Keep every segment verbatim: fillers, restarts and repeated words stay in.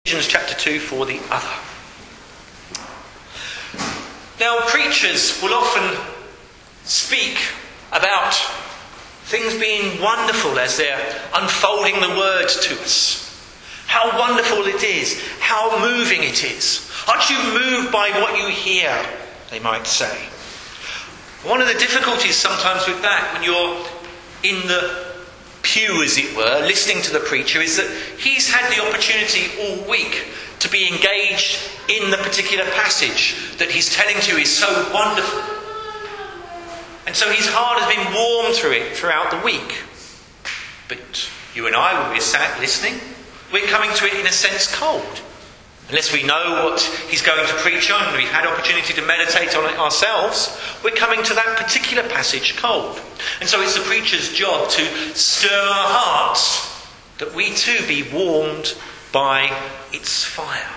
Ephesians chapter two for the other. Now, preachers will often speak about things being wonderful as they're unfolding the word to us. How wonderful it is, how moving it is. Aren't you moved by what you hear, they might say. One of the difficulties sometimes with that, when you're in the pew, as it were, listening to the preacher, is that he's had the opportunity all week to be engaged in the particular passage that he's telling to you is so wonderful. And so his heart has been warmed through it throughout the week. But you and I, when we're sat listening, we're coming to it in a sense cold. Unless we know what he's going to preach on and we've had opportunity to meditate on it ourselves, we're coming to that particular passage cold. And so it's the preacher's job to stir our hearts, that we too be warmed by its fire.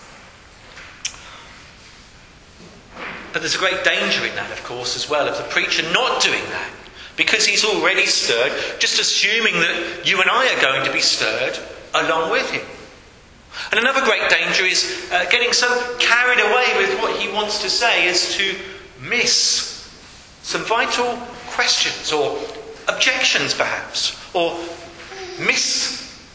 But there's a great danger in that, of course, as well, of the preacher not doing that, because he's already stirred, just assuming that you and I are going to be stirred along with him. And another great danger is uh, getting so carried away with what he wants to say as to miss some vital questions or objections perhaps, or miss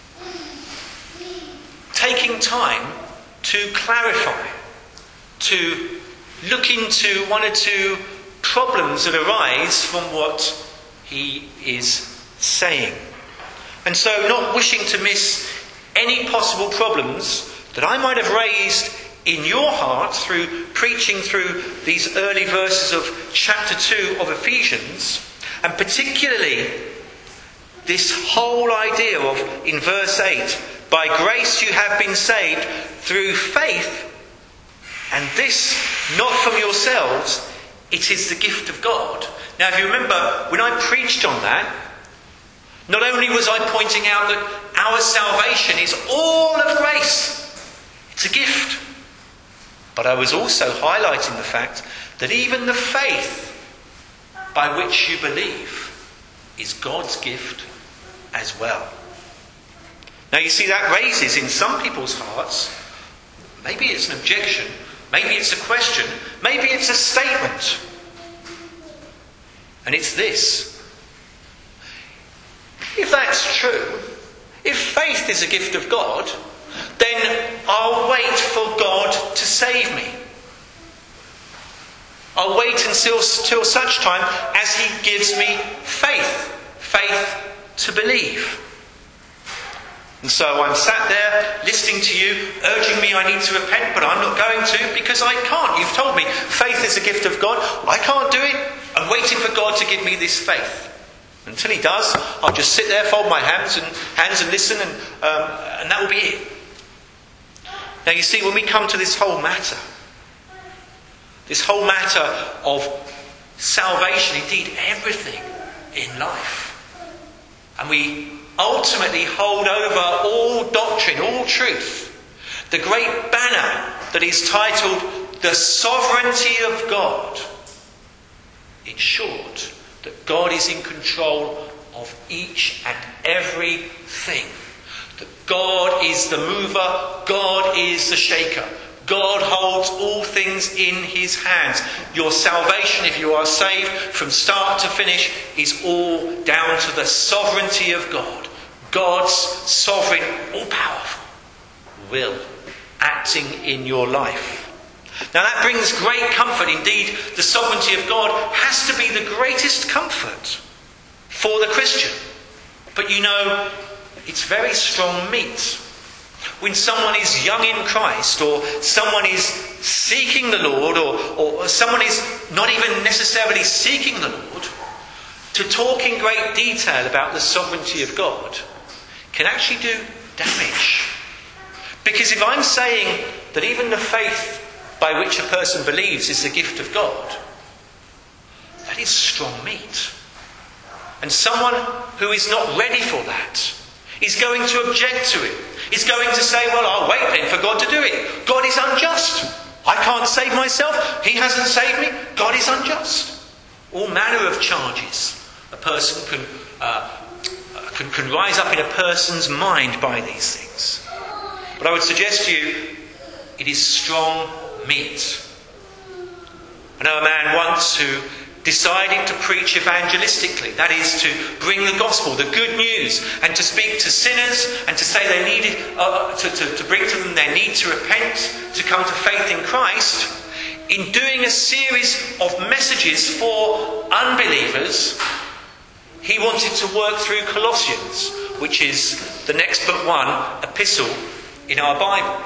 taking time to clarify, to look into one or two problems that arise from what he is saying. And so not wishing to miss any possible problems that I might have raised in your heart through preaching through these early verses of chapter two of Ephesians, and particularly this whole idea of, in verse eight, by grace you have been saved through faith, and this not from yourselves, it is the gift of God. Now, if you remember, when I preached on that, not only was I pointing out that our salvation is all of grace, it's a gift, but I was also highlighting the fact that even the faith by which you believe is God's gift as well. Now you see, that raises in some people's hearts, maybe it's an objection, maybe it's a question, maybe it's a statement. And it's this. If that's true, if faith is a gift of God, then I'll wait for God to save me. I'll wait until, until such time as he gives me faith. Faith to believe. And so I'm sat there listening to you, urging me I need to repent, but I'm not going to because I can't. You've told me faith is a gift of God. I can't do it. I'm waiting for God to give me this faith. Until he does, I'll just sit there, fold my hands and hands and listen, and um, and that will be it. Now you see, when we come to this whole matter, this whole matter of salvation, indeed everything in life, and we ultimately hold over all doctrine, all truth, the great banner that is titled the sovereignty of God. In short, that God is in control of each and everything. That God is the mover, God is the shaker. God holds all things in his hands. Your salvation, if you are saved from start to finish, is all down to the sovereignty of God. God's sovereign, all-powerful will acting in your life. Now that brings great comfort. Indeed, the sovereignty of God has to be the greatest comfort for the Christian. But you know, it's very strong meat. When someone is young in Christ, or someone is seeking the Lord, or, or someone is not even necessarily seeking the Lord, to talk in great detail about the sovereignty of God can actually do damage. Because if I'm saying that even the faith by which a person believes is the gift of God, that is strong meat. And someone who is not ready for that is going to object to it. Is going to say, well, I'll wait then for God to do it. God is unjust. I can't save myself. He hasn't saved me. God is unjust. All manner of charges a person can, uh, can, can rise up in a person's mind by these things. But I would suggest to you, it is strong meat. I know a man once who decided to preach evangelistically, that is, to bring the gospel, the good news, and to speak to sinners and to say they needed, uh, to, to, to bring to them their need to repent, to come to faith in Christ. In doing a series of messages for unbelievers, he wanted to work through Colossians, which is the next but one epistle in our Bible.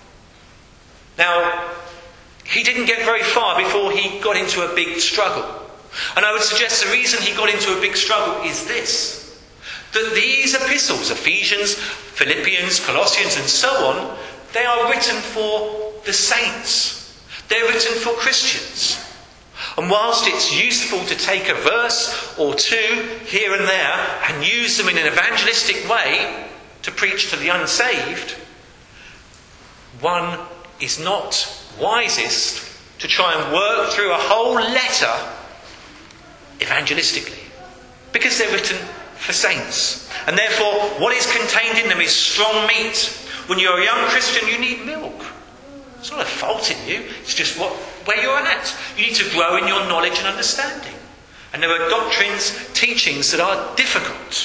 Now, he didn't get very far before he got into a big struggle. And I would suggest the reason he got into a big struggle is this: that these epistles, Ephesians, Philippians, Colossians and so on, they are written for the saints. They're written for Christians. And whilst it's useful to take a verse or two here and there and use them in an evangelistic way to preach to the unsaved, one is not wisest to try and work through a whole letter evangelistically, because they're written for saints. And therefore, what is contained in them is strong meat. When you're a young Christian, you need milk. It's not a fault in you, it's just what where you're at. You need to grow in your knowledge and understanding. And there are doctrines, teachings that are difficult.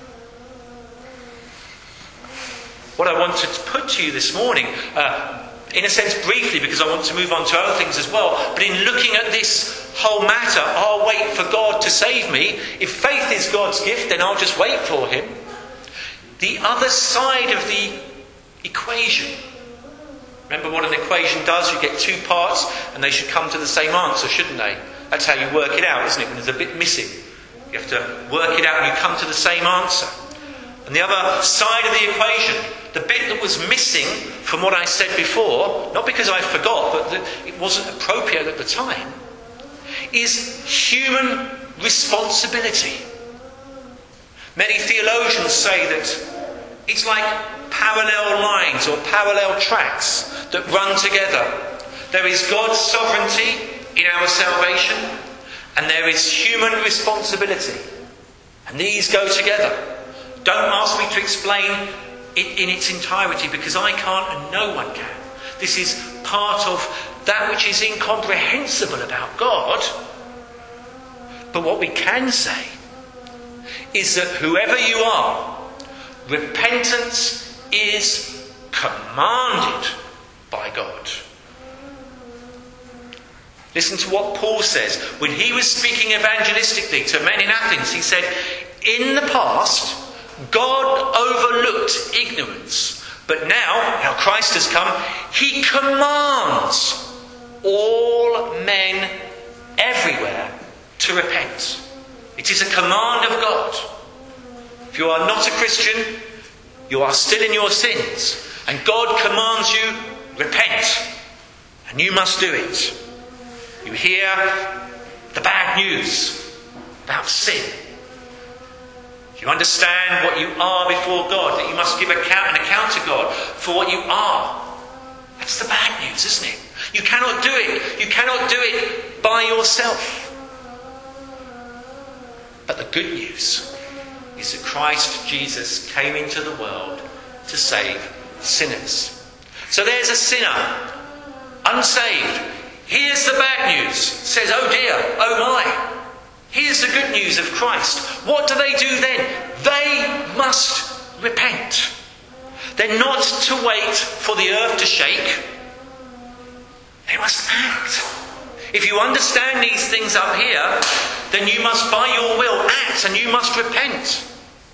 What I wanted to put to you this morning, uh, in a sense briefly, because I want to move on to other things as well, but in looking at this whole matter, I'll wait for God to save me. If faith is God's gift, then I'll just wait for him. The other side of the equation. Remember what an equation does? You get two parts and they should come to the same answer, shouldn't they? That's how you work it out, isn't it? When there's a bit missing, you have to work it out and you come to the same answer. And the other side of the equation, the bit that was missing from what I said before, not because I forgot, but that it wasn't appropriate at the time, is human responsibility. Many theologians say that it's like parallel lines or parallel tracks that run together. There is God's sovereignty in our salvation, and there is human responsibility. And these go together. Don't ask me to explain it in its entirety, because I can't and no one can. This is part of that which is incomprehensible about God. But what we can say is that whoever you are, repentance is commanded by God. Listen to what Paul says. When he was speaking evangelistically to men in Athens, he said, in the past, God overlooked ignorance. But now, now Christ has come, he commands all men everywhere to repent. It is a command of God. If you are not a Christian, you are still in your sins. And God commands you, repent. And you must do it. You hear the bad news about sin. You understand what you are before God, that you must give account, an account to God for what you are. That's the bad news, isn't it? You cannot do it. You cannot do it by yourself. But the good news is that Christ Jesus came into the world to save sinners. So there's a sinner, unsaved. Here's the bad news. Says, oh dear, oh my. Here's the good news of Christ. What do they do then? They must repent. They're not to wait for the earth to shake. They must act. If you understand these things up here, then you must by your will act and you must repent.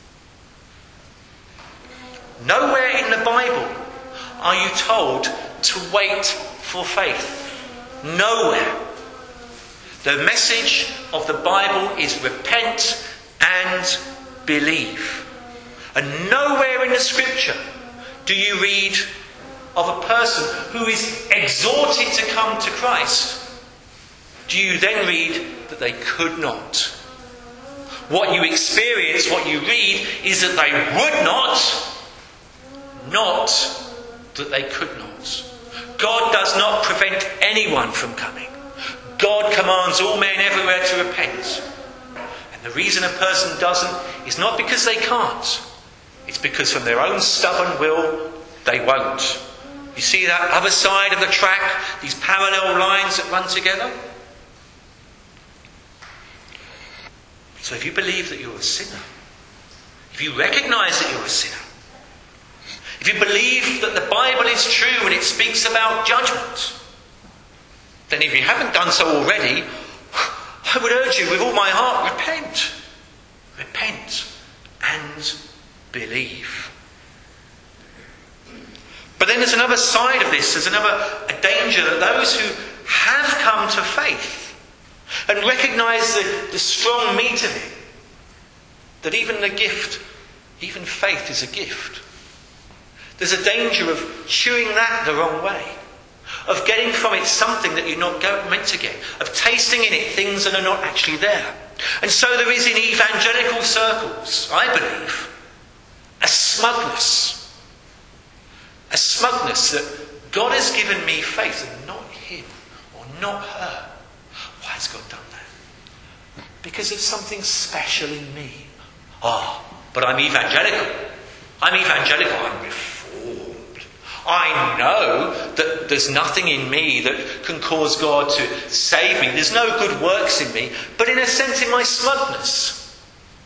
Nowhere in the Bible are you told to wait for faith. Nowhere. The message of the Bible is repent and believe. And nowhere in the Scripture do you read of a person who is exhorted to come to Christ. Do you then read that they could not? What you experience, what you read, is that they would not, not that they could not. God does not prevent anyone from coming. God commands all men everywhere to repent. And the reason a person doesn't is not because they can't. It's because from their own stubborn will, they won't. You see that other side of the track, these parallel lines that run together? So if you believe that you're a sinner, if you recognise that you're a sinner, if you believe that the Bible is true and it speaks about judgment, then if you haven't done so already, I would urge you with all my heart, repent. Repent and believe. But then there's another side of this. There's another a danger that those who have come to faith and recognise the, the strong meat of it, that even the gift, even faith is a gift. There's a danger of chewing that the wrong way, of getting from it something that you're not meant to get, of tasting in it things that are not actually there. And so there is in evangelical circles, I believe, a smugness. A smugness that God has given me faith and not him or not her. Why has God done that? Because of something special in me. Ah, oh, but I'm evangelical. I'm evangelical. I'm reformed. I know that there's nothing in me that can cause God to save me. There's no good works in me. But in a sense, in my smugness,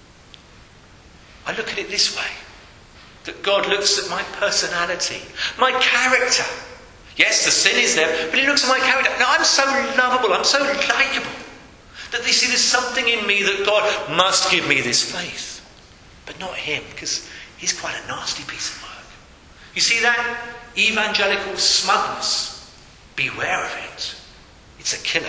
I look at it this way. That God looks at my personality, my character. Yes, the sin is there, but he looks at my character. Now, I'm so lovable, I'm so likeable, that they see there's something in me that God must give me this faith. But not him, because he's quite a nasty piece of work. You see that? Evangelical smugness. Beware of it. It's a killer.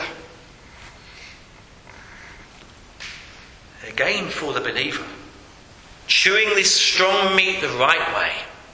Again, for the believer, chewing this strong meat the right way,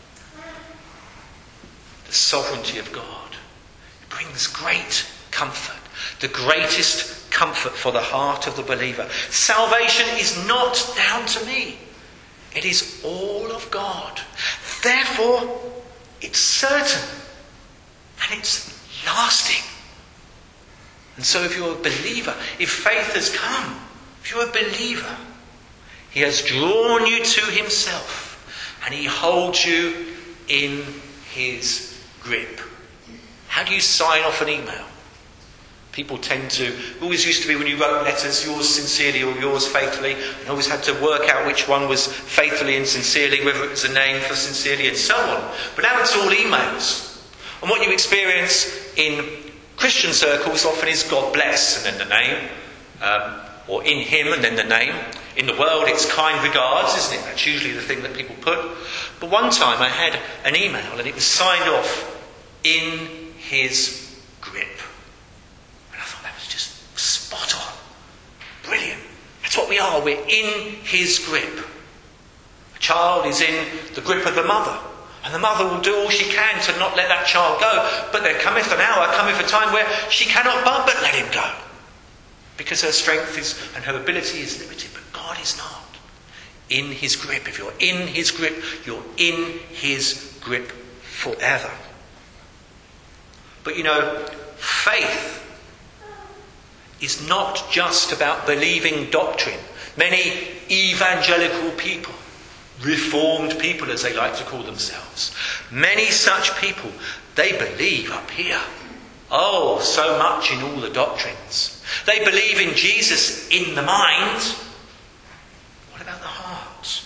the sovereignty of God, it brings great comfort, the greatest comfort for the heart of the believer. Salvation is not down to me. It is all of God. Therefore, it's certain and it's lasting. And so if you're a believer, if faith has come, if you're a believer, he has drawn you to himself and he holds you in his grip. How do you sign off an email? People tend to, always used to be when you wrote letters, yours sincerely or yours faithfully, and always had to work out which one was faithfully and sincerely, whether it was a name for sincerely and so on. But now it's all emails. And what you experience in Christian circles often is God bless and then the name, um, or in him and then the name. In the world it's kind regards, isn't it? That's usually the thing that people put. But one time I had an email and it was signed off in his grip. And I thought that was just spot on. Brilliant. That's what we are. We're in his grip. A child is in the grip of the mother. And the mother will do all she can to not let that child go. But there cometh an hour, cometh a time where she cannot but, but let him go. Because her strength is and her ability is limited. But God is not. In his grip. If you're in his grip, you're in his grip forever. But you know, faith is not just about believing doctrine. Many evangelical people, reformed people as they like to call themselves, many such people, they believe up here. Oh, so much in all the doctrines. They believe in Jesus in the mind. What about the heart?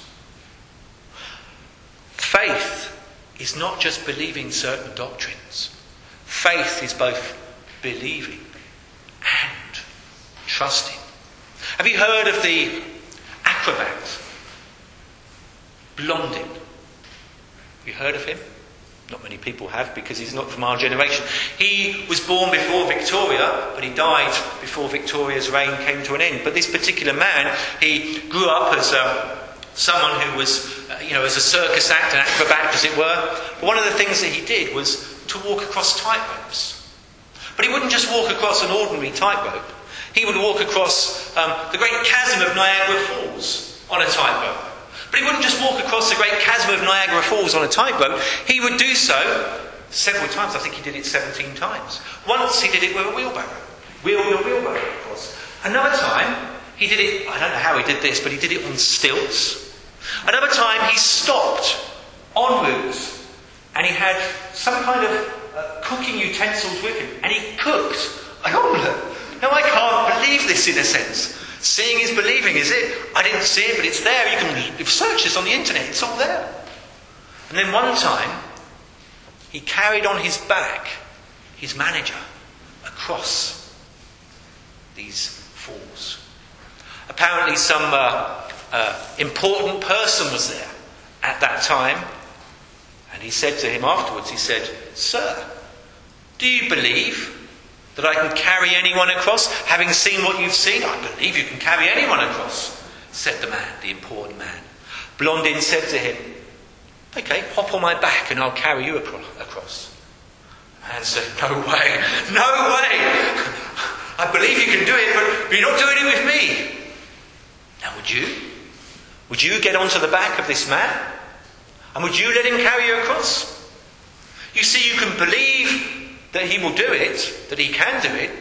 Faith is not just believing certain doctrines. Faith is both believing and trusting. Have you heard of the acrobat Blondin? Have you heard of him? Not many people have, because he's not from our generation. He was born before Victoria, but he died before Victoria's reign came to an end. But this particular man, he grew up as um, someone who was, uh, you know, as a circus act, an acrobat as it were. But one of the things that he did was to walk across tightropes. But he wouldn't just walk across an ordinary tightrope. He would walk across um, the great chasm of Niagara Falls on a tightrope. But he wouldn't just walk across the great chasm of Niagara Falls on a tightrope. He would do so several times. I think he did it seventeen times. Once he did it with a wheelbarrow. Wheel your wheelbarrow across. Another time he did it, I don't know how he did this, but he did it on stilts. Another time he stopped en route and he had some kind of uh, cooking utensils with him, and he cooked an omelette. Now I can't believe this in a sense. Seeing is believing, is it? I didn't see it, but it's there. You can search this on the internet. It's all there. And then one time, he carried on his back his manager across these falls. Apparently some uh, uh, important person was there at that time, and he said to him afterwards, he said, "Sir, do you believe that I can carry anyone across? Having seen what you've seen, I believe you can carry anyone across," said the man, the important man. Blondin said to him, "Okay, hop on my back and I'll carry you across." The man said, "No way, no way. I believe you can do it, but you're not doing it with me." Now would you? Would you get onto the back of this man? And would you let him carry you across? You see, you can believe that he will do it, that he can do it.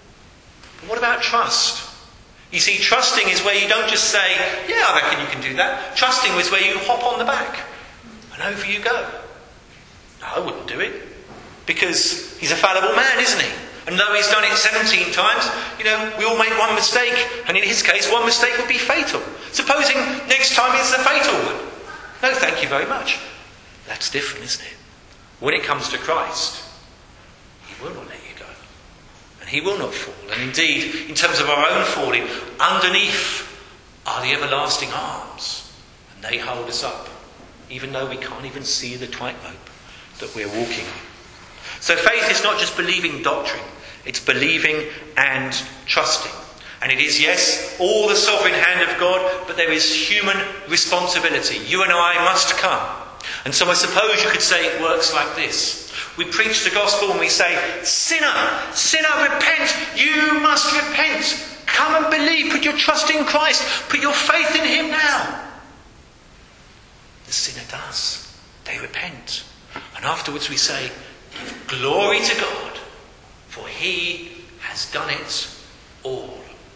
But what about trust? You see, trusting is where you don't just say, "Yeah, I reckon you can do that." Trusting is where you hop on the back and over you go. No, I wouldn't do it. Because he's a fallible man, isn't he? And though he's done it seventeen times, you know, we all make one mistake. And in his case, one mistake would be fatal. Supposing next time it's the fatal one. No, thank you very much. That's different, isn't it? When it comes to Christ, he will not let you go. And he will not fall. And indeed, in terms of our own falling, underneath are the everlasting arms. And they hold us up, even though we can't even see the tightrope that we're walking on. So faith is not just believing doctrine, it's believing and trusting. And it is, yes, all the sovereign hand of God, but there is human responsibility. You and I must come. And so I suppose you could say it works like this. We preach the gospel and we say, "Sinner, sinner, repent. You must repent. Come and believe. Put your trust in Christ. Put your faith in him now." The sinner does. They repent. And afterwards we say, "Give glory to God, for he has done it all."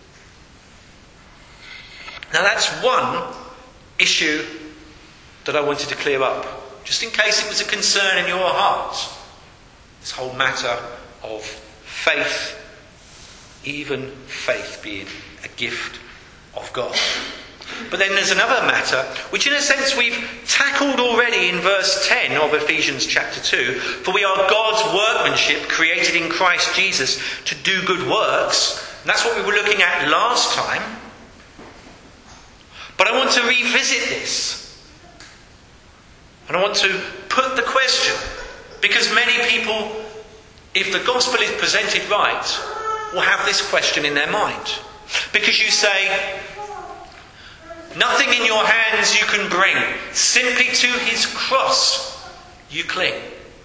Now that's one issue that I wanted to clear up, just in case it was a concern in your heart. This whole matter of faith, even faith being a gift of God. But then there's another matter, which in a sense we've tackled already in verse ten of Ephesians chapter two. "For we are God's workmanship, created in Christ Jesus to do good works." And that's what we were looking at last time. But I want to revisit this. And I want to put the question, because many people, if the gospel is presented right, will have this question in their mind. Because you say, "Nothing in your hands you can bring. Simply to his cross you cling."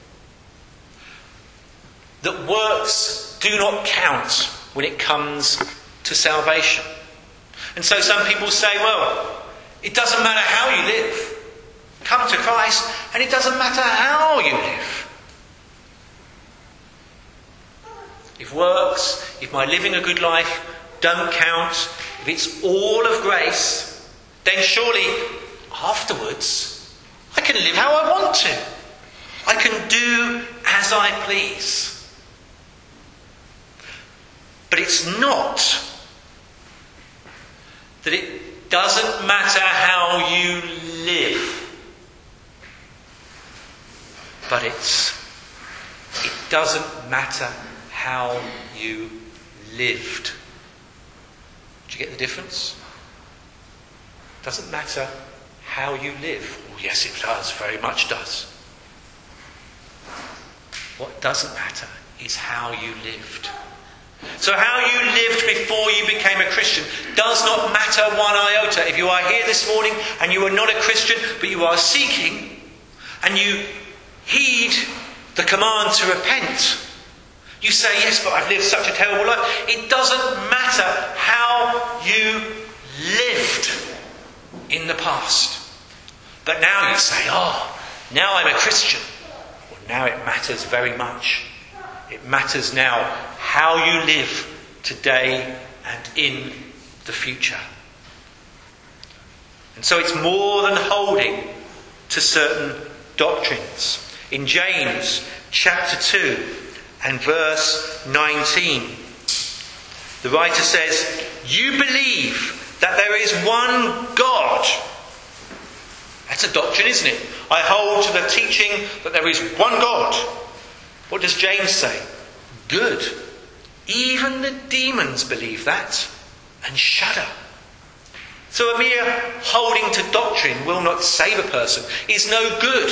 That works do not count when it comes to salvation. And so some people say, well, it doesn't matter how you live. Come to Christ and it doesn't matter how you live. If works, if my living a good life don't count, if it's all of grace, then surely afterwards I can live how I want to. I can do as I please. But it's not that it doesn't matter how you live, but it's it doesn't matter how you lived. Do you get the difference? It doesn't matter how you live. Oh, yes, it does, very much does. What doesn't matter is how you lived. So how you lived before you became a Christian does not matter one iota. If you are here this morning and you are not a Christian, but you are seeking, and you heed the command to repent, you say, yes, but I've lived such a terrible life. It doesn't matter how you lived in the past. But now you say, oh, now I'm a Christian. Well, now it matters very much. It matters now how you live today and in the future. And so it's more than holding to certain doctrines. In James chapter two and verse nineteen, the writer says, "You believe that there is one God." That's a doctrine, isn't it? I hold to the teaching that there is one God. What does James say? Good. Even the demons believe that and shudder. So a mere holding to doctrine will not save a person, is no good.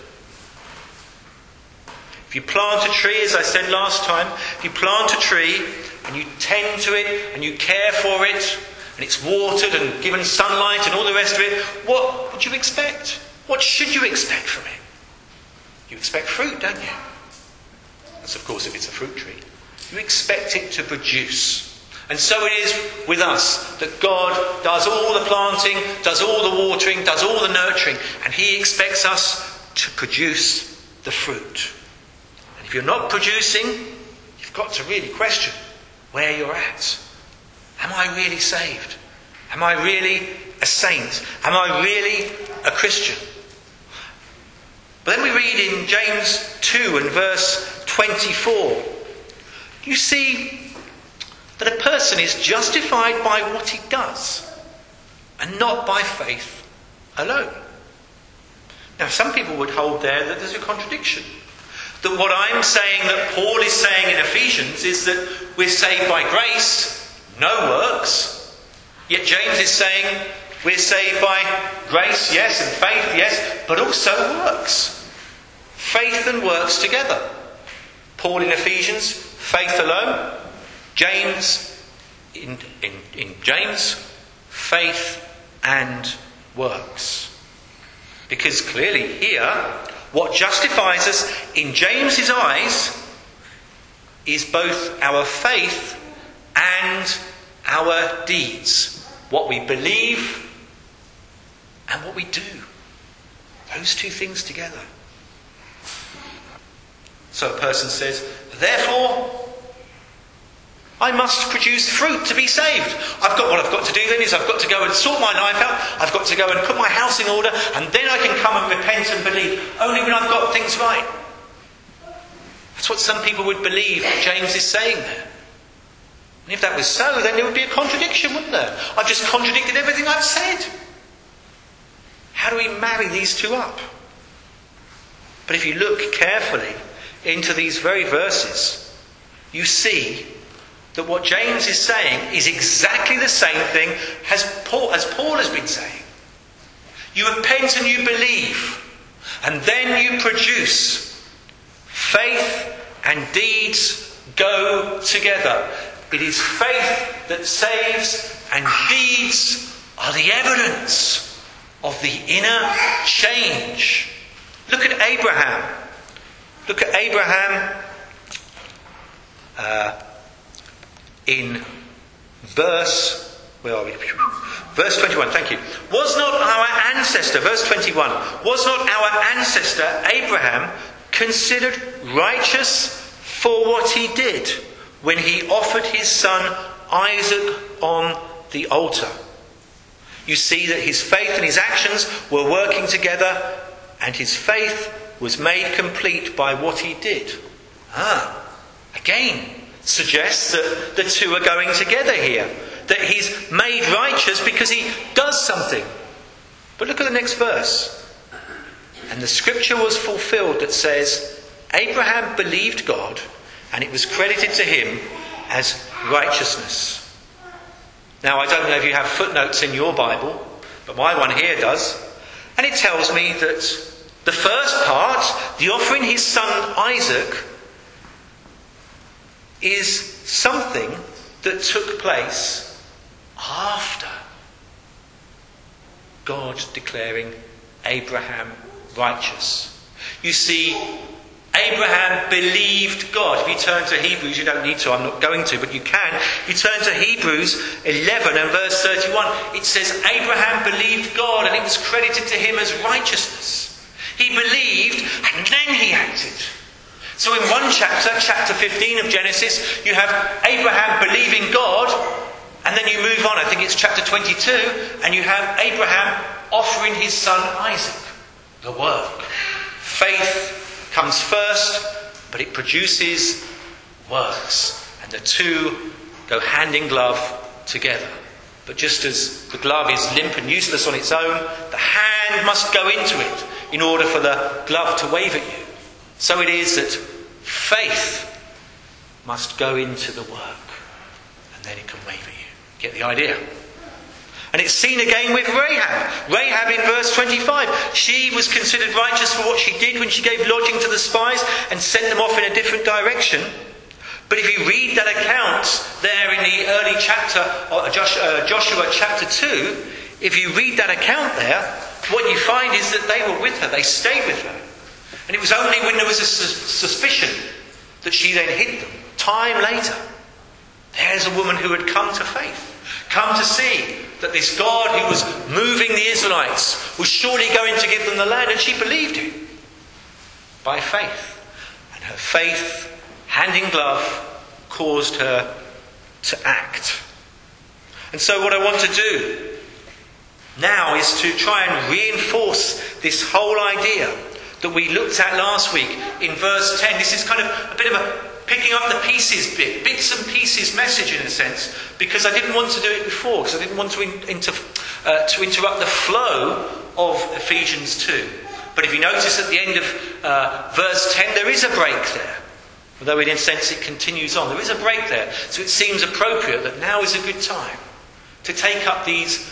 If you plant a tree, as I said last time, if you plant a tree and you tend to it and you care for it and it's watered and given sunlight and all the rest of it, what would you expect? What should you expect from it? You expect fruit, don't you? That's of course if it's a fruit tree. You expect it to produce. And so it is with us, that God does all the planting, does all the watering, does all the nurturing, and he expects us to produce the fruit. And if you're not producing, you've got to really question where you're at. Am I really saved? Am I really a saint? Am I really a Christian? But then we read in James two and verse twenty-four, you see that a person is justified by what he does and not by faith alone. Now, some people would hold there that there's a contradiction. That what I'm saying, that Paul is saying in Ephesians, is that we're saved by grace, no works. Yet James is saying we're saved by grace, yes, and faith, yes, but also works. Faith and works together. Paul in Ephesians, faith alone. James, in, in, in James, faith and works. Because clearly here, what justifies us in James's eyes is both our faith and our deeds. What we believe and what we do. Those two things together. So a person says, therefore, I must produce fruit to be saved. I've got what I've got to do then is I've got to go and sort my life out. I've got to go and put my house in order, and then I can come and repent and believe. Only when I've got things right. That's what some people would believe that James is saying there. And if that was so, then there would be a contradiction, wouldn't there? I've just contradicted everything I've said. How do we marry these two up? But if you look carefully into these very verses, you see that what James is saying is exactly the same thing as Paul, as Paul has been saying. You repent and you believe, and then you produce. Faith and deeds go together. It is faith that saves, and deeds are the evidence of the inner change. Look at Abraham. Look at Abraham uh, in verse, where are we? Verse twenty-one, thank you. Was not our ancestor, verse twenty-one, was not our ancestor Abraham considered righteous for what he did when he offered his son Isaac on the altar? You see that his faith and his actions were working together, and his faith was made complete by what he did. Ah, again, suggests that the two are going together here. That he's made righteous because he does something. But look at the next verse. And the scripture was fulfilled that says, Abraham believed God, and it was credited to him as righteousness. Now, I don't know if you have footnotes in your Bible, but my one here does. And it tells me that the first part, the offering his son Isaac, is something that took place after God declaring Abraham righteous. You see, Abraham believed God. If you turn to Hebrews, you don't need to, I'm not going to, but you can. You turn to Hebrews eleven and verse thirty-one. It says, Abraham believed God, and it was credited to him as righteousness. He believed, and then he acted. So in one chapter, chapter fifteen of Genesis, you have Abraham believing God, and then you move on, I think it's chapter twenty-two, and you have Abraham offering his son Isaac. The work. Faith comes first, but it produces works. And the two go hand in glove together. But just as the glove is limp and useless on its own, the hand must go into it in order for the glove to wave at you. So it is that faith must go into the work, and then it can wave at you. Get the idea? And it's seen again with Rahab. Rahab in verse twenty-five. She was considered righteous for what she did when she gave lodging to the spies and sent them off in a different direction. But if you read that account there in the early chapter, or Joshua, Joshua chapter two, if you read that account there, what you find is that they were with her, they stayed with her. And it was only when there was a suspicion that she then hid them. Time later, there's a woman who had come to faith, come to see that this God who was moving the Israelites was surely going to give them the land, and she believed it by faith. And her faith, hand in glove, caused her to act. And so what I want to do now is to try and reinforce this whole idea that we looked at last week in verse ten. This is kind of a bit of a picking up the pieces bit, bits and pieces message in a sense, because I didn't want to do it before, because I didn't want to, in, inter, uh, to interrupt the flow of Ephesians two. But if you notice at the end of uh, verse ten, there is a break there. Although in a sense it continues on. There is a break there. So it seems appropriate that now is a good time to take up these,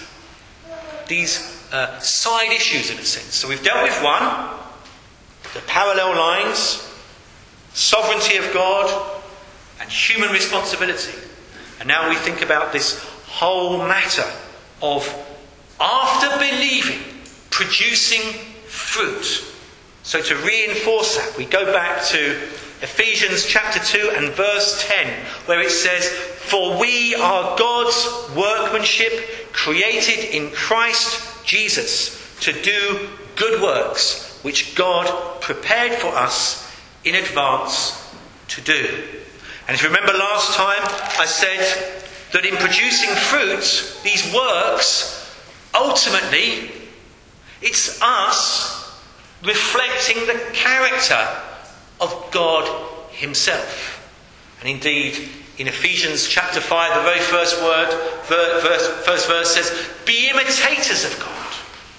these uh, side issues in a sense. So we've dealt with one, the parallel lines, sovereignty of God, and human responsibility. And now we think about this whole matter of, after believing, producing fruit. So to reinforce that, we go back to Ephesians chapter two and verse ten, where it says, "For we are God's workmanship, created in Christ Jesus, to do good works, which God prepared for us in advance to do." And if you remember last time, I said that in producing fruit, these works, ultimately, it's us reflecting the character of God himself. And indeed, in Ephesians chapter five, the very first word, verse, first verse says, "Be imitators of God."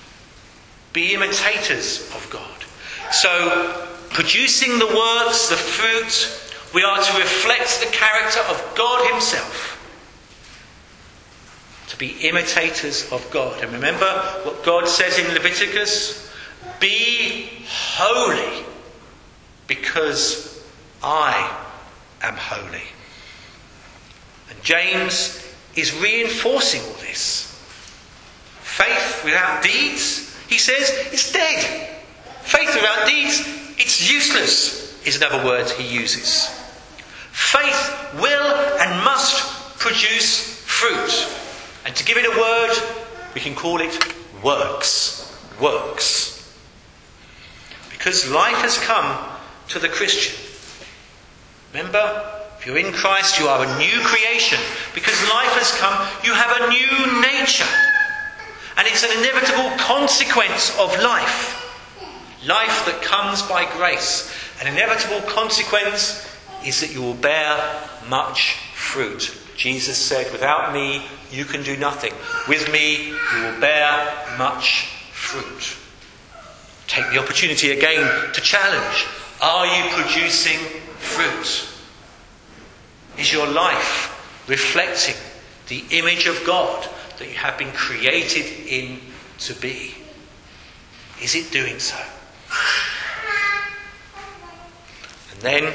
Be imitators of God. So, producing the works, the fruit, we are to reflect the character of God himself. To be imitators of God. And remember what God says in Leviticus? "Be holy, because I am holy." And James is reinforcing all this. Faith without deeds, he says, is dead. Faith without deeds, it's useless, is another word he uses. Faith will and must produce fruit. And to give it a word, we can call it works. Works. Because life has come to the Christian. Remember, if you're in Christ, you are a new creation. Because life has come, you have a new nature. And it's an inevitable consequence of life. Life that comes by grace. An inevitable consequence is that you will bear much fruit. Jesus said, "Without me, you can do nothing. With me, you will bear much fruit." Take the opportunity again to challenge. Are you producing fruit? Is your life reflecting the image of God that you have been created in to be? Is it doing so? And then,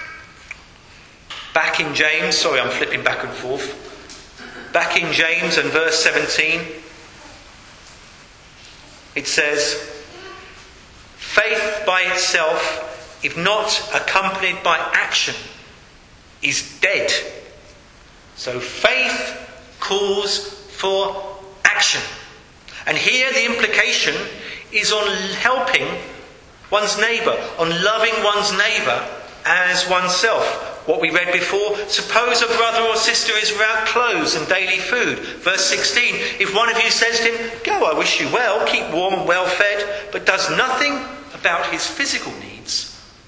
back in James, sorry I'm flipping back and forth. Back in James and verse seventeen, it says, "Faith by itself, if not accompanied by action, is dead." So faith calls for action. And here the implication is on helping one's neighbour, on loving one's neighbour as oneself. What we read before, suppose a brother or sister is without clothes and daily food. Verse sixteen, if one of you says to him, "Go, I wish you well, keep warm and well fed," but does nothing about his physical needs,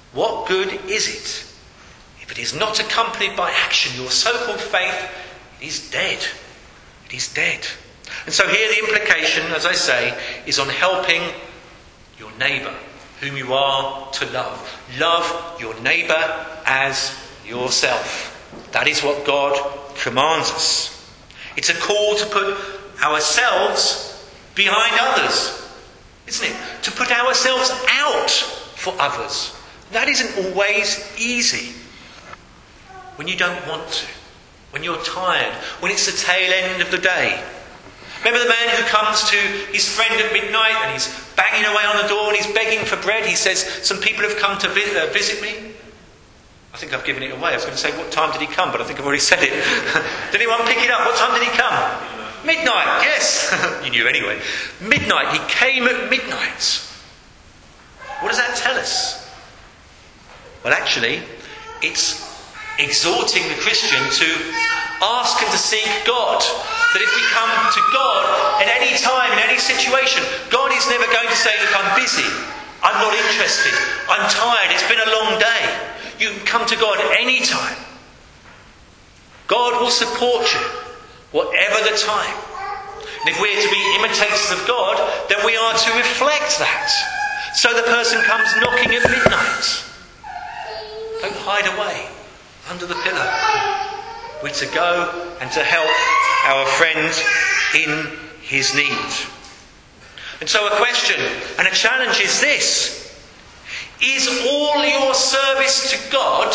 What good is it if it is not accompanied by action? Your so-called faith is dead. It is dead. And so here the implication, as I say, is on helping your neighbour, whom you are to love. Love your neighbour as yourself. That is what God commands us. It's a call to put ourselves behind others, isn't it? To put ourselves out for others. That isn't always easy. When you don't want to, when you're tired, when it's the tail end of the day. Remember the man who comes to his friend at midnight and he's banging away on the door and he's begging for bread. He says, some people have come to vi- uh, visit me. I think I've given it away. I was going to say, what time did he come? But I think I've already said it. Did anyone pick it up? What time did he come? Midnight, yes. You knew anyway. Midnight. He came at midnight. What does that tell us? Well, actually, it's exhorting the Christian to ask and to seek God. That if we come to God at any time, in any situation, God is never going to say, look, I'm busy, I'm not interested, I'm tired, it's been a long day. You can come to God at any time. God will support you, whatever the time. And if we're to be imitators of God, then we are to reflect that. So the person comes knocking at midnight. Don't hide away under the pillow. We're to go and to help our friend in his need. And so a question and a challenge is this. Is all your service to God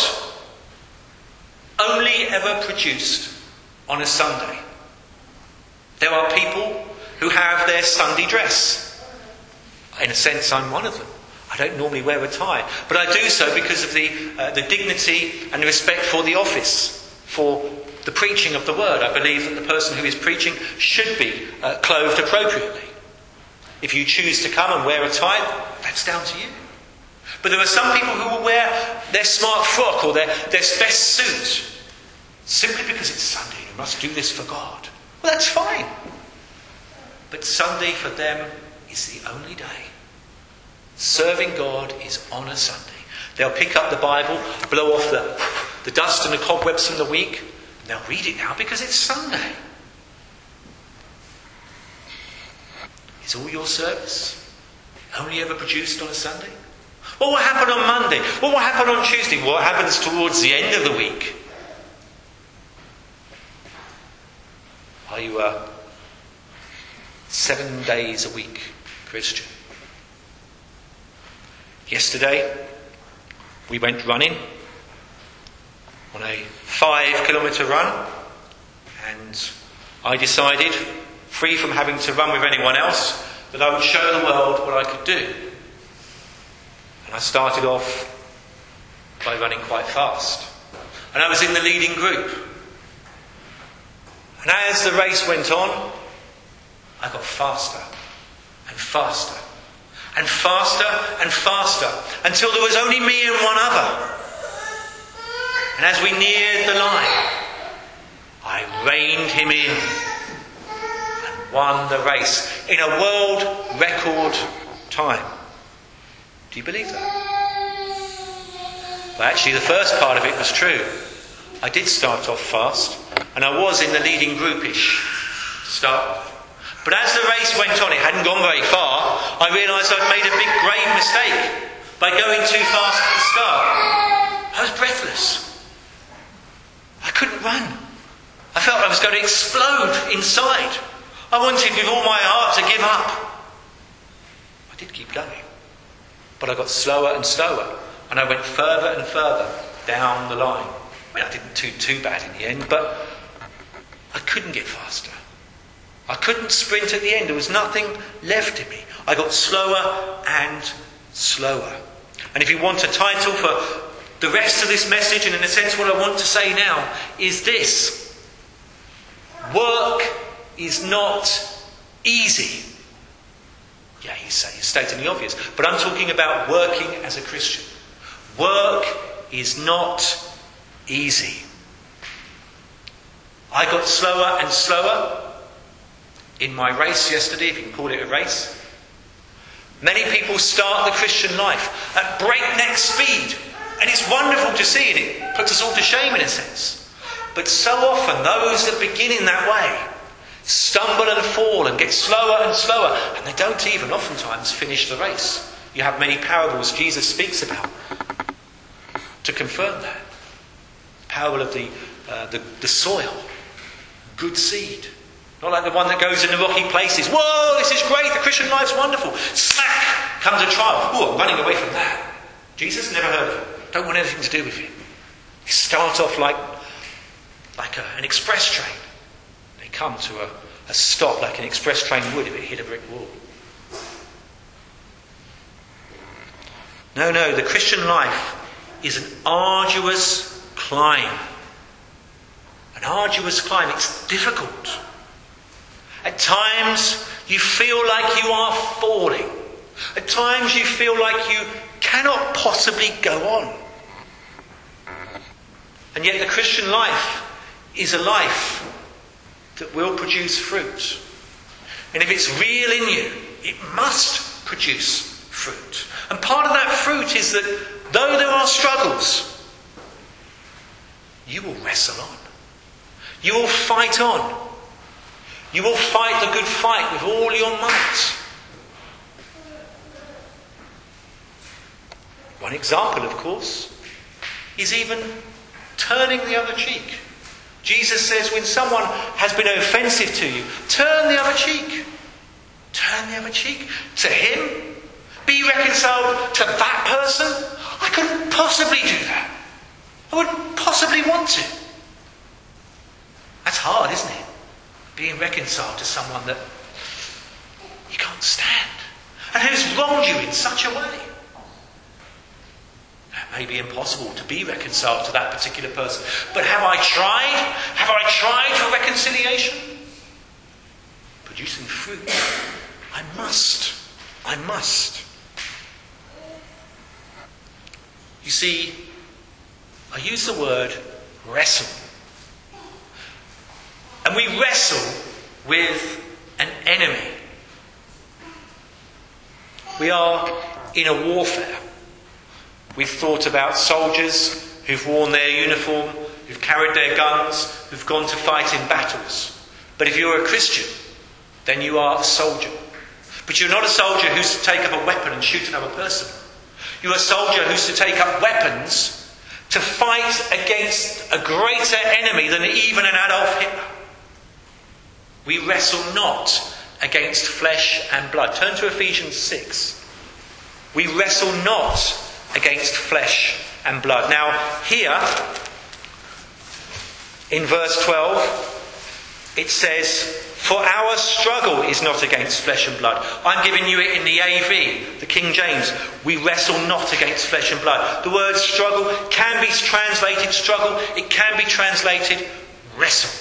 only ever produced on a Sunday? There are people who have their Sunday dress. In a sense, I'm one of them. I don't normally wear a tie, but I do so because of the uh, the dignity and the respect for the office, for the preaching of the word. I believe that the person who is preaching should be uh, clothed appropriately. If you choose to come and wear a tie, that's down to you. But there are some people who will wear their smart frock or their, their best suit simply because it's Sunday. You must do this for God. Well, that's fine. But Sunday for them is the only day. Serving God is on a Sunday. They'll pick up the Bible, blow off the, the dust and the cobwebs from the week, and they'll read it now because it's Sunday. Is all your service only ever produced on a Sunday? What will happen on Monday? What will happen on Tuesday? What happens towards the end of the week? Are you a seven days a week Christian? Yesterday, we went running on a five kilometre run, and I decided, free from having to run with anyone else, that I would show the world what I could do. And I started off by running quite fast. And I was in the leading group. And as the race went on, I got faster and faster and faster and faster until there was only me and one other. And as we neared the line, I reined him in and won the race in a world record time. Do you believe that? Well, actually, the first part of it was true. I did start off fast, and I was in the leading groupish to start with. But as the race went on, it hadn't gone very far, I realised I'd made a big grave mistake by going too fast at the start. I was breathless. I couldn't run. I felt I was going to explode inside. I wanted with all my heart to give up. I did keep going. But I got slower and slower, and I went further and further down the line. I mean, I didn't do too bad in the end, but I couldn't get faster. I couldn't sprint at the end. There was nothing left in me. I got slower and slower. And if you want a title for the rest of this message, and in a sense what I want to say now, is this. Work is not easy. Yeah, you say, you're stating the obvious. But I'm talking about working as a Christian. Work is not easy. I got slower and slower in my race yesterday, if you can call it a race. Many people start the Christian life at breakneck speed. And it's wonderful to see, and it puts us all to shame in a sense. But so often, those that begin in that way stumble and fall and get slower and slower. And they don't even oftentimes finish the race. You have many parables Jesus speaks about to confirm that. Parable of the, uh, the, the soil. Good seed. Not like the one that goes in the rocky places. Whoa, this is great, the Christian life's wonderful. Smack comes a trial. Oh, I'm running away from that. Jesus, never heard of it. Don't want anything to do with it. They start off like, like a, an express train. They come to a, a stop like an express train would if it hit a brick wall. No, no, the Christian life is an arduous climb. An arduous climb. It's difficult. At times you feel like you are falling. At times you feel like you cannot possibly go on. And yet the Christian life is a life that will produce fruit. And if it's real in you, it must produce fruit. And part of that fruit is that though there are struggles, you will wrestle on. You will fight on. You will fight the good fight with all your might. One example, of course, is even turning the other cheek. Jesus says when someone has been offensive to you, turn the other cheek. Turn the other cheek to him. Be reconciled to that person. I couldn't possibly do that. I wouldn't possibly want to. That's hard, isn't it? Being reconciled to someone that you can't stand and who's wronged you in such a way. It may be impossible to be reconciled to that particular person, but have I tried? Have I tried for reconciliation? Producing fruit. I must. I must. You see, I use the word wrestle. And we wrestle with an enemy. We are in a warfare. We've thought about soldiers who've worn their uniform, who've carried their guns, who've gone to fight in battles. But if you're a Christian, then you are a soldier. But you're not a soldier who's to take up a weapon and shoot another person. You're a soldier who's to take up weapons to fight against a greater enemy than even an Adolf Hitler. We wrestle not against flesh and blood. Turn to Ephesians six. We wrestle not against flesh and blood. Now, here, in verse twelve, it says, for our struggle is not against flesh and blood. I'm giving you it in the A V, the King James. We wrestle not against flesh and blood. The word struggle can be translated struggle. It can be translated wrestle.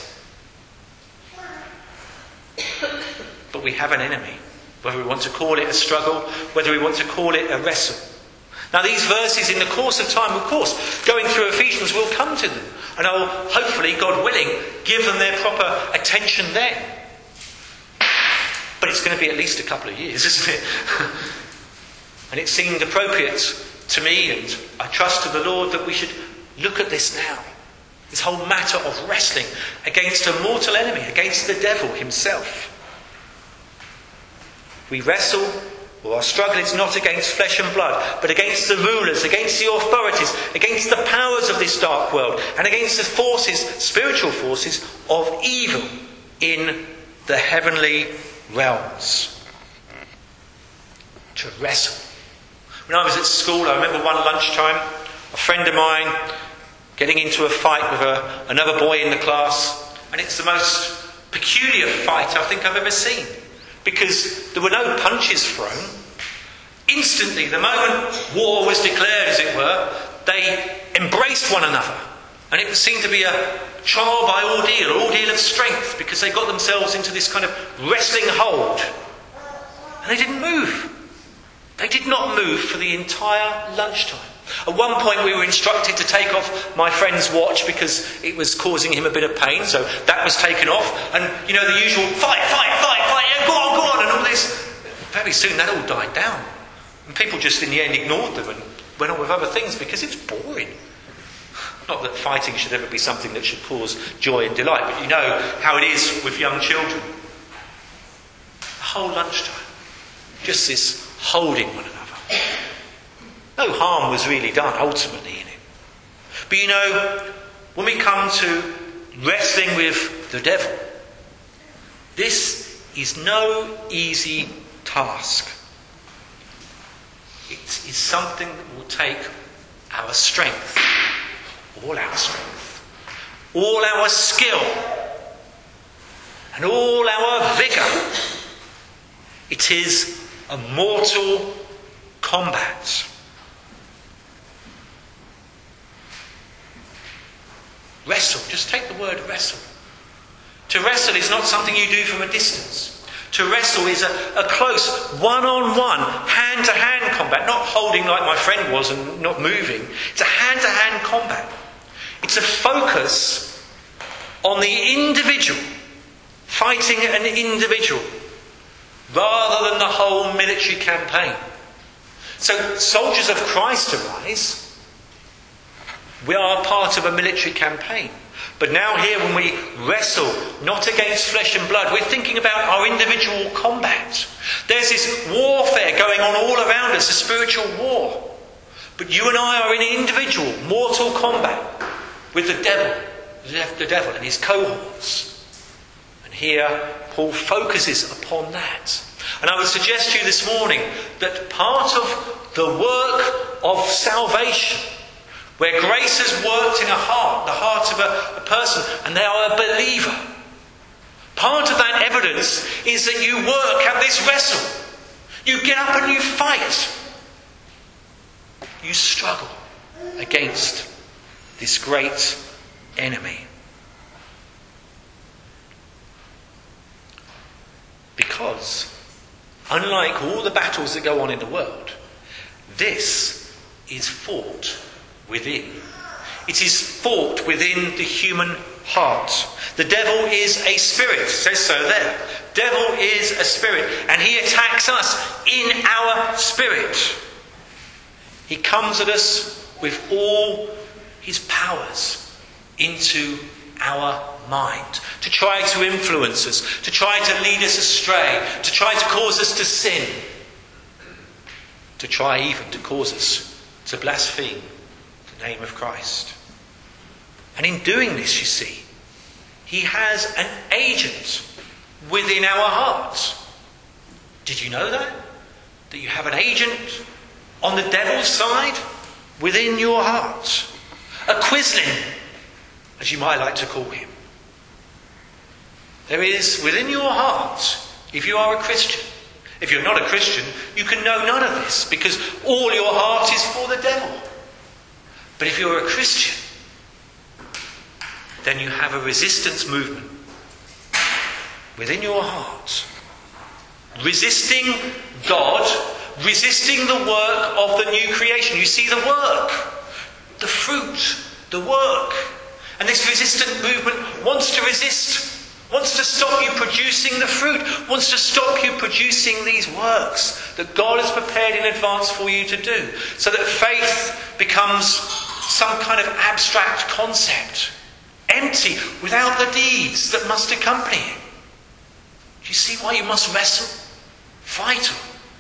But we have an enemy, whether we want to call it a struggle, whether we want to call it a wrestle. Now these verses in the course of time, of course, going through Ephesians, will come to them. And I'll, hopefully, God willing, give them their proper attention then. But it's going to be at least a couple of years, isn't it? And it seemed appropriate to me, and I trust to the Lord, that we should look at this now. This whole matter of wrestling against a mortal enemy, against the devil himself. We wrestle, or our struggle is not against flesh and blood, but against the rulers, against the authorities, against the powers of this dark world, and against the forces, spiritual forces, of evil in the heavenly realms. To wrestle. When I was at school, I remember one lunchtime, a friend of mine getting into a fight with a, another boy in the class, and it's the most peculiar fight I think I've ever seen. Because there were no punches thrown. Instantly, the moment war was declared, as it were, they embraced one another. And it seemed to be a trial by ordeal, an ordeal of strength, because they got themselves into this kind of wrestling hold. And they didn't move. They did not move for the entire lunchtime. At one point we were instructed to take off my friend's watch because it was causing him a bit of pain, so that was taken off. And, you know, the usual fight, fight, fight, fight, yeah, go on, go on, and all this. very soon that all died down. And people just in the end ignored them and went on with other things because it's boring. Not that fighting should ever be something that should cause joy and delight, but you know how it is with young children. The whole lunchtime, just this holding one another. No harm was really done ultimately in it. But you know, when we come to wrestling with the devil, this is no easy task. It is something that will take our strength, all our strength, all our skill, and all our vigour. It is a mortal combat. Wrestle, just take the word wrestle. To wrestle is not something you do from a distance. To wrestle is a, a close, one-on-one, hand-to-hand combat, not holding like my friend was and not moving. It's a hand-to-hand combat. It's a focus on the individual, fighting an individual, rather than the whole military campaign. So, soldiers of Christ arise. We are part of a military campaign. But now here when we wrestle, not against flesh and blood, we're thinking about our individual combat. There's this warfare going on all around us, a spiritual war. But you and I are in individual, mortal combat with the devil, the devil and his cohorts. And here Paul focuses upon that. And I would suggest to you this morning that part of the work of salvation, where grace has worked in a heart, the heart of a, a person, and they are a believer. Part of that evidence is that you work at this wrestle. You get up and you fight. You struggle against this great enemy. Because, unlike all the battles that go on in the world, this is fought within. It is fought within the human heart. The devil is a spirit, it says so there. Devil is a spirit, and he attacks us in our spirit. He comes at us with all his powers into our mind, to try to influence us, to try to lead us astray, to try to cause us to sin, to try even to cause us to blaspheme the name of Christ. And in doing this, you see, he has an agent within our hearts. Did you know that? That you have an agent on the devil's side within your heart. A quislin, as you might like to call him. There is within your heart, if you are a Christian. If you're not a Christian, you can know none of this, because all your heart is for the devil. But if you're a Christian, then you have a resistance movement within your heart, resisting God, resisting the work of the new creation. You see the work, the fruit, the work. And this resistant movement wants to resist, wants to stop you producing the fruit, wants to stop you producing these works that God has prepared in advance for you to do, so that faith becomes some kind of abstract concept, empty, without the deeds that must accompany it. Do you see why you must wrestle? Vital.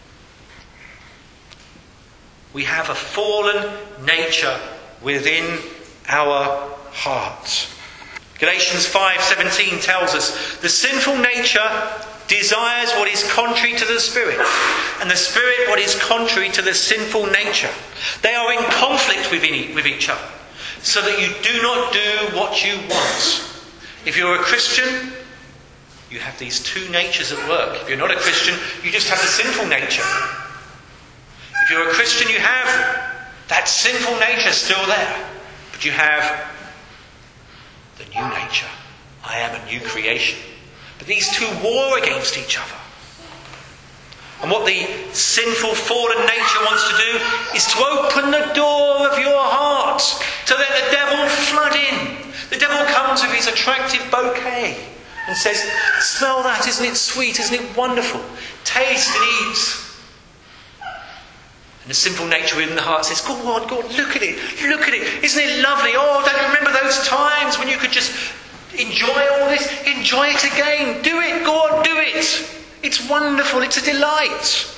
We have a fallen nature within our heart. Galatians five seventeen tells us, the sinful nature desires what is contrary to the Spirit, and the Spirit what is contrary to the sinful nature. They are in conflict with each other, so that you do not do what you want. If you're a Christian, you have these two natures at work. If you're not a Christian, you just have the sinful nature. If you're a Christian, you have that sinful nature still there, but you have the new nature. I am a new creation. But these two war against each other. And what the sinful fallen nature wants to do is to open the door of your heart to let the devil flood in. The devil comes with his attractive bouquet and says, smell that, isn't it sweet, isn't it wonderful? taste and eat. And the sinful nature within the heart says, go on, go on, look at it, look at it. Isn't it lovely? Oh, don't you remember those times when you could just enjoy all this? Enjoy it again. Do it, go on, do it. It's wonderful, it's a delight.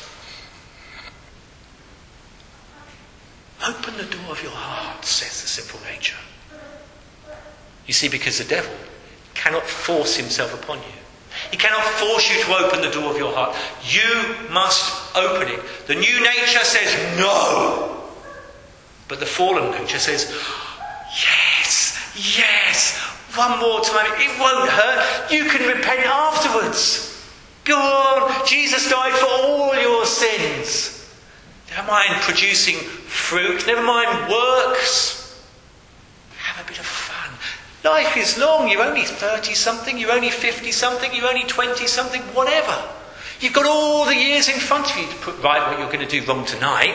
Open the door of your heart, says the sinful nature. You see, because the devil cannot force himself upon you. He cannot force you to open the door of your heart. You must open it. The new nature says no. But the fallen nature says, yes, yes, one more time. It won't hurt. You can repent afterwards. Go on. Jesus died for all your sins. Never mind producing fruit. Never mind works. Have a bit of fun. Life is long. You're only thirty-something. You're only fifty-something. You're only twenty-something. Whatever. You've got all the years in front of you to put right what you're going to do wrong tonight.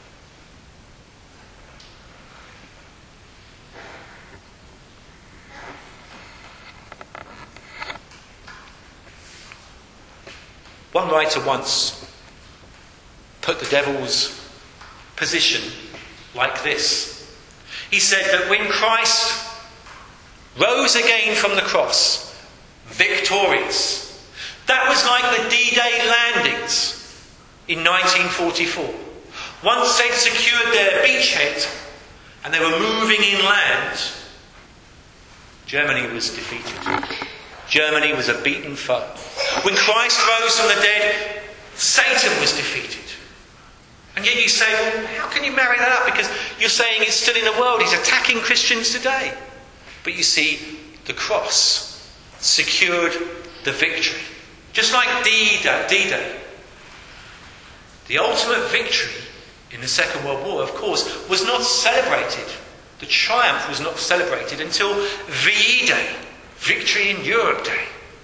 One writer once put the devil's position like this. He said that when Christ rose again from the cross, victorious, that was like the D-Day landings in nineteen forty-four. Once they'd secured their beachhead and they were moving inland, Germany was defeated. Germany was a beaten foe. When Christ rose from the dead, Satan was defeated. And yet you say, well, how can you marry that up? Because you're saying he's still in the world. He's attacking Christians today. But you see, the cross secured the victory. Just like D-Day. D-Day. The ultimate victory in the Second World War, of course, was not celebrated. The triumph was not celebrated until V E Day. Victory in Europe Day.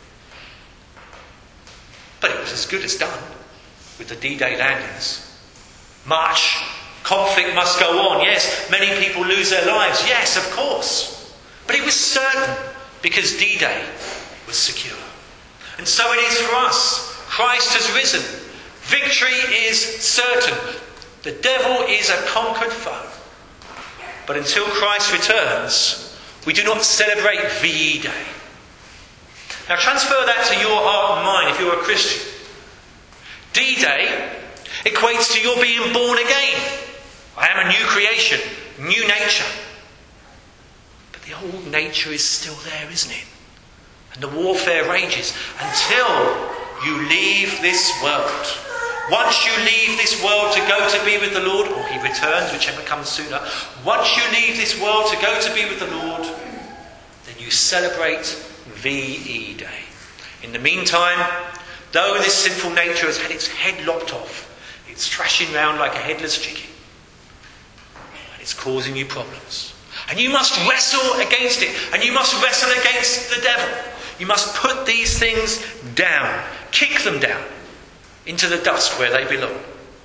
But it was as good as done with the D-Day landings. Much conflict must go on. Yes, many people lose their lives. Yes, of course. But it was certain because D-Day was secure. And so it is for us. Christ has risen. Victory is certain. The devil is a conquered foe. But until Christ returns, we do not celebrate V E Day. Now transfer that to your heart and mind if you're a Christian. D-Day equates to your being born again. I am a new creation, new nature. But the old nature is still there, isn't it? And the warfare rages until you leave this world. Once you leave this world to go to be with the Lord, or he returns, whichever comes sooner. Once you leave this world to go to be with the Lord, then you celebrate V E Day. In the meantime, though this sinful nature has had its head lopped off, it's thrashing round like a headless chicken. And it's causing you problems. And you must wrestle against it. And you must wrestle against the devil. You must put these things down. Kick them down into the dust where they belong.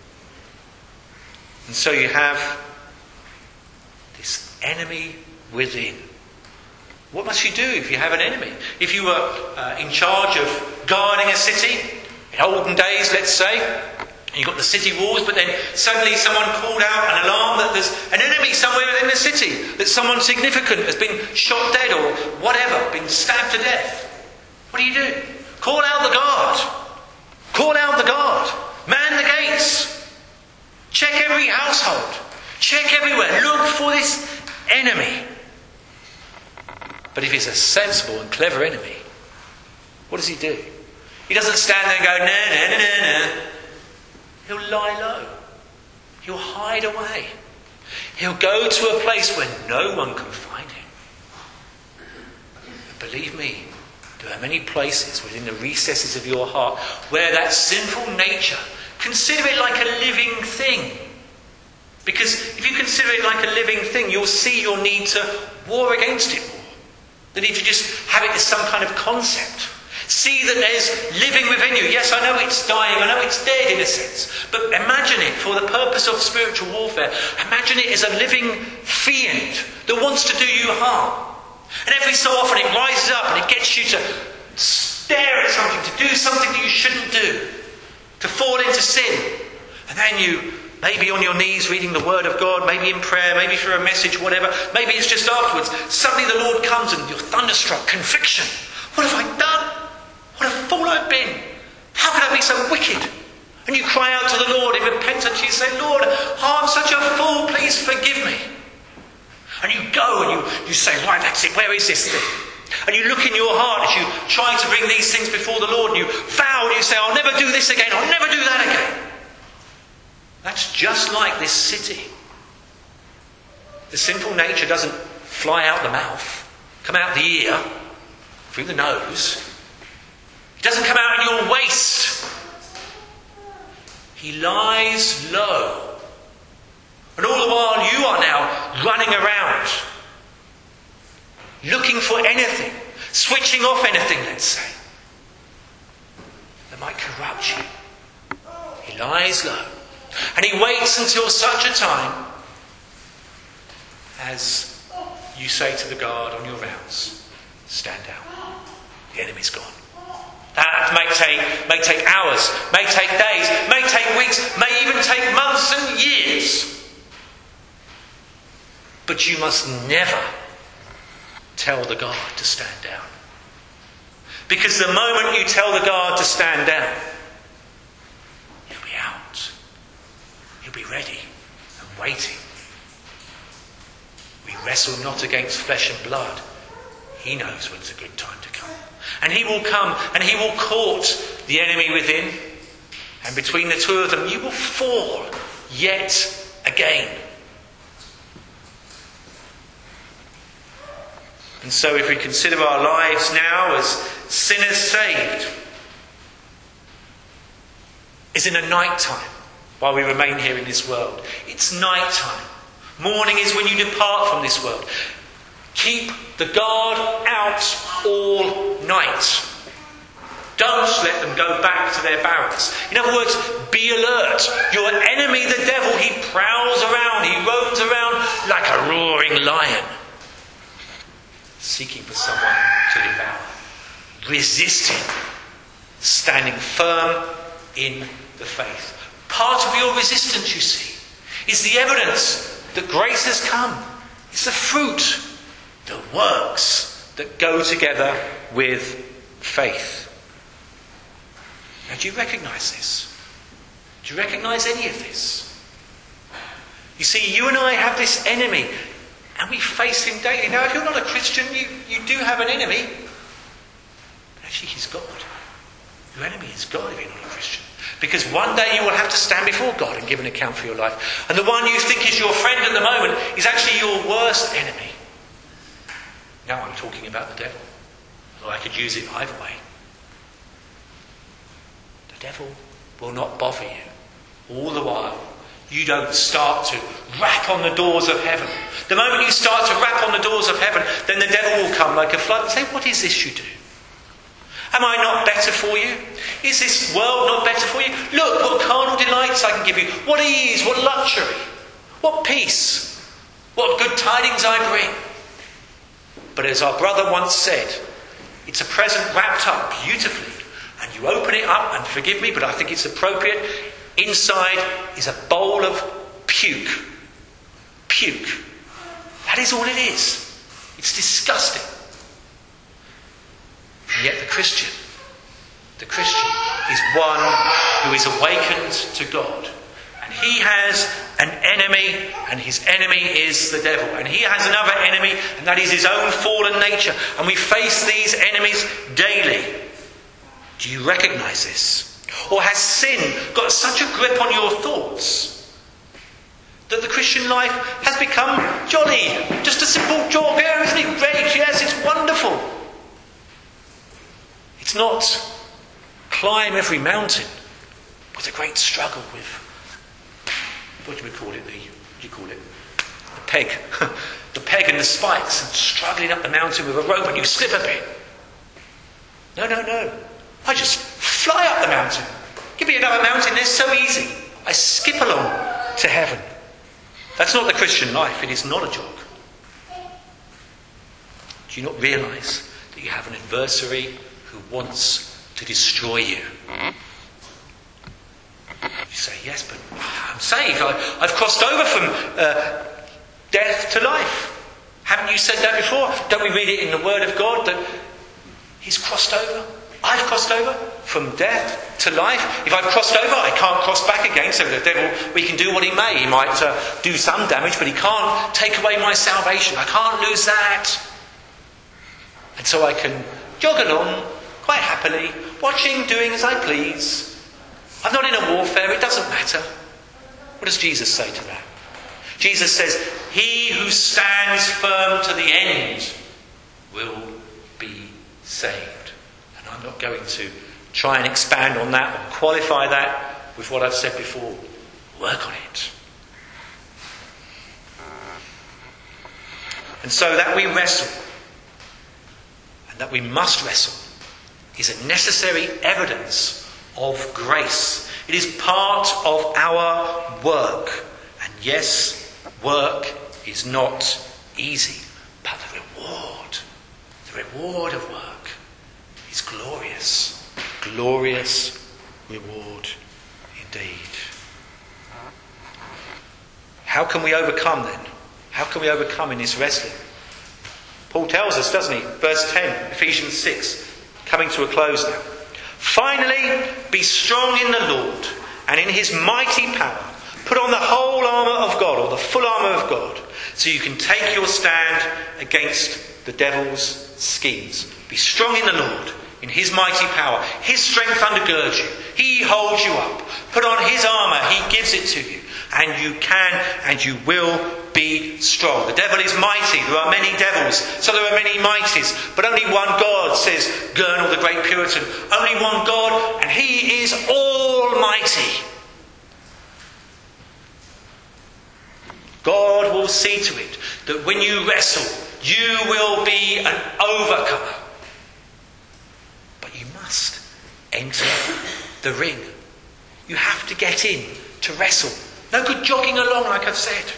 And so you have this enemy within. What must you do if you have an enemy? If you were uh, in charge of guarding a city, in olden days, let's say, and you've got the city walls, but then suddenly someone called out an alarm that there's an enemy somewhere within the city, that someone significant has been shot dead or whatever, been stabbed to death. What do you do? Call out the guard. Call out the guard. Man the gates. Check every household. Check everywhere. Look for this enemy. But if he's a sensible and clever enemy, what does he do? He doesn't stand there and go, nah, nah, nah, nah, nah. He'll lie low. He'll hide away. He'll go to a place where no one can find him. But believe me, there are many places within the recesses of your heart where that sinful nature, consider it like a living thing. Because if you consider it like a living thing, you'll see your need to war against it more than if you just have it as some kind of concept. See that there's living within you. Yes, I know it's dying, I know it's dead in a sense. But imagine it for the purpose of spiritual warfare. Imagine it as a living fiend that wants to do you harm. And every so often it rises up and it gets you to stare at something, to do something that you shouldn't do. to fall into sin. And then you, maybe on your knees reading the Word of God, maybe in prayer, maybe for a message, whatever, maybe it's just afterwards, suddenly the Lord comes and you're thunderstruck, conviction. What have I done? What a fool I've been. How could I be so wicked? And you cry out to the Lord in repentance. You say, Lord, oh, I'm such a fool, please forgive me. And you go and you, you say, right, that's it, where is this thing? And you look in your heart as you try to bring these things before the Lord, and you vow and you say, I'll never do this again, I'll never do that again. That's just like this city. The sinful nature doesn't fly out the mouth, come out the ear, through the nose. It doesn't come out in your waist. He lies low. And all the while you are now running around, looking for anything, switching off anything, let's say, that might corrupt you. He lies low. And he waits until such a time as you say to the guard on your rounds, stand down. The enemy's gone. That may take, may take hours, may take days, may take weeks, may even take months and years. But you must never tell the guard to stand down. Because the moment you tell the guard to stand down, he'll be out. He'll be ready and waiting. We wrestle not against flesh and blood. He knows when it's a good time to come. And he will come and he will court the enemy within. And between the two of them, you will fall yet again. And so if we consider our lives now as sinners saved, is in a night time while we remain here in this world. It's night time. Morning is when you depart from this world. Keep the guard out all night. Don't let them go back to their barracks. In other words, be alert. Your enemy, the devil, he prowls around, he roams around like a roaring lion, seeking for someone to devour. Resist him, standing firm in the faith. Part of your resistance, you see, is the evidence that grace has come. It's the fruit, the works that go together with faith. Now, do you recognise this? Do you recognise any of this? You see, you and I have this enemy, and we face him daily. Now, if you're not a Christian, you, you do have an enemy. But actually, he's God. Your enemy is God if you're not a Christian. Because one day you will have to stand before God and give an account for your life. And the one you think is your friend at the moment is actually your worst enemy. Now I'm talking about the devil. Although I could use it either way. The devil will not bother you all the while you don't start to rap on the doors of heaven. The moment you start to rap on the doors of heaven, then the devil will come like a flood and say, what is this you do? Am I not better for you? Is this world not better for you? Look, what carnal delights I can give you. What ease, what luxury, what peace, what good tidings I bring. But as our brother once said, it's a present wrapped up beautifully. And you open it up, and forgive me, but I think it's appropriate. Inside is a bowl of puke. Puke. That is all it is. It's disgusting. And yet the Christian, the Christian is one who is awakened to God. And he has an enemy, and his enemy is the devil. And he has another enemy, and that is his own fallen nature. And we face these enemies daily. Do you recognise this? Or has sin got such a grip on your thoughts that the Christian life has become jolly? Just a simple jog, yeah, isn't it great? Yes, it's wonderful. It's not climb every mountain with a great struggle with, what do we call it? The, what do you call it? The peg. The peg and the spikes, and struggling up the mountain with a rope and you slip a bit. No, no, no. I just fly up the mountain. Give me another mountain, it's so easy. I skip along to heaven. That's not the Christian life. It is not a jog. Do you not realise that you have an adversary who wants to destroy you? say, yes, but I'm saved. I, I've crossed over from uh, death to life. Haven't you said that before? Don't we read it in the Word of God that he's crossed over? I've crossed over from death to life. If I've crossed over, I can't cross back again. So the devil, we can do what he may. He might uh, do some damage, but he can't take away my salvation. I can't lose that. And so I can jog along quite happily, watching, doing as I please. I'm not in a warfare. It doesn't matter. What does Jesus say to that? Jesus says, he who stands firm to the end will be saved. And I'm not going to try and expand on that or qualify that with what I've said before. Work on it. And so that we wrestle, and that we must wrestle, is a necessary evidence of grace. It is part of our work. And yes, work is not easy, but the reward, the reward of work is glorious. Glorious reward indeed. How can we overcome then? How can we overcome in this wrestling? Paul tells us, doesn't he? Verse ten, Ephesians six, coming to a close now. Finally, be strong in the Lord and in his mighty power. Put on the whole armour of God, or the full armour of God, so you can take your stand against the devil's schemes. Be strong in the Lord, in his mighty power. His strength undergirds you. He holds you up. Put on his armour. He gives it to you. And you can and you will be strong. The devil is mighty. There are many devils, so there are many mighties. But only one God, says Gurnall, the great Puritan. Only one God, and he is almighty. God will see to it that when you wrestle, you will be an overcomer. But you must enter the ring. You have to get in to wrestle. No good jogging along, like I've said.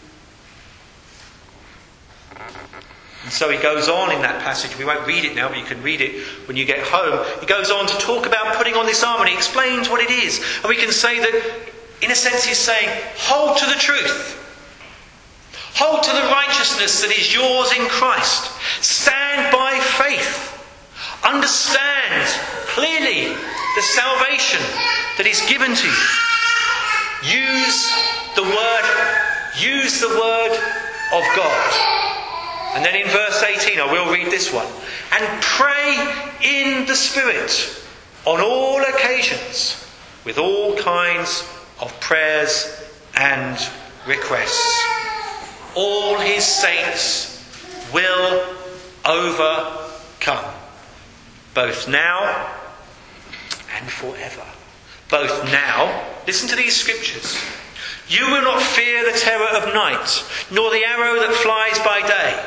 And so he goes on in that passage. We won't read it now, but you can read it when you get home. He goes on to talk about putting on this armour, and he explains what it is. And we can say that, in a sense, he's saying, hold to the truth. Hold to the righteousness that is yours in Christ. Stand by faith. Understand clearly the salvation that is given to you. Use the word, use the word of God. And then in verse eighteen, I will read this one. And pray in the Spirit on all occasions with all kinds of prayers and requests. All his saints will overcome, both now and forever. Both now, listen to these scriptures. You will not fear the terror of night, nor the arrow that flies by day.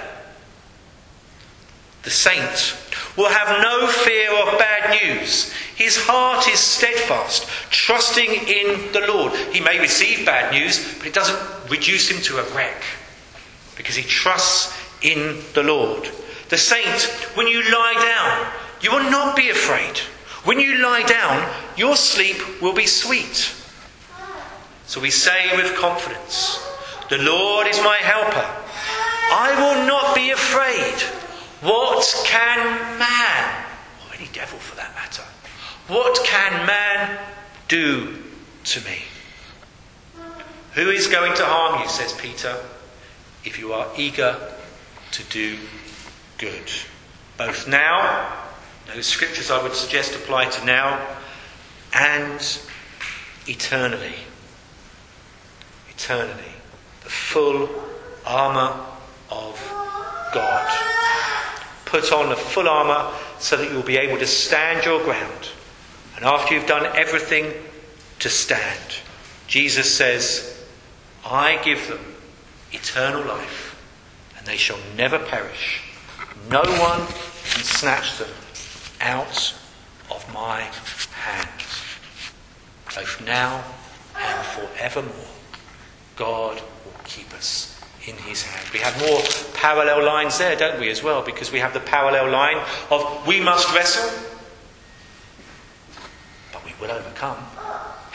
The saint will have no fear of bad news. His heart is steadfast, trusting in the Lord. He may receive bad news, but it doesn't reduce him to a wreck, because he trusts in the Lord. The saint, when you lie down, you will not be afraid. When you lie down, your sleep will be sweet. So we say with confidence, the Lord is my helper. I will not be afraid. What can man, or any devil for that matter, what can man do to me? Who is going to harm you, says Peter, if you are eager to do good? Both now, those scriptures I would suggest apply to now, and eternally. Eternally. The full armour of God. Put on the full armour so that you'll be able to stand your ground. And after you've done everything, to stand. Jesus says, I give them eternal life, and they shall never perish. No one can snatch them out of my hands. Both now and forevermore, God will keep us in his hand. We have more parallel lines there, don't we, as well? Because we have the parallel line of we must wrestle, but we will overcome.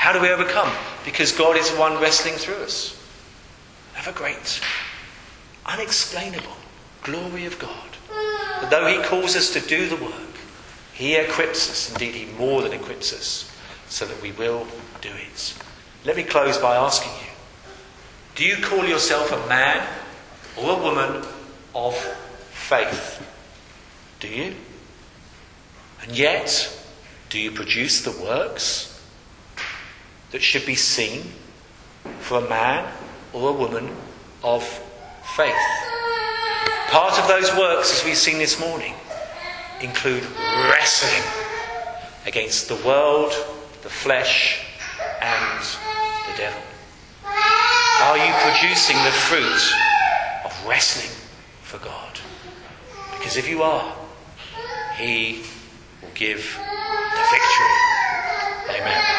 How do we overcome? Because God is the one wrestling through us. Have a great, unexplainable glory of God. That though he calls us to do the work, he equips us, indeed he more than equips us, so that we will do it. Let me close by asking you, do you call yourself a man or a woman of faith? Do you? And yet, do you produce the works that should be seen for a man or a woman of faith? Part of those works, as we've seen this morning, include wrestling against the world, the flesh, and the devil. Are you producing the fruit of wrestling for God? Because if you are, he will give the victory. Amen.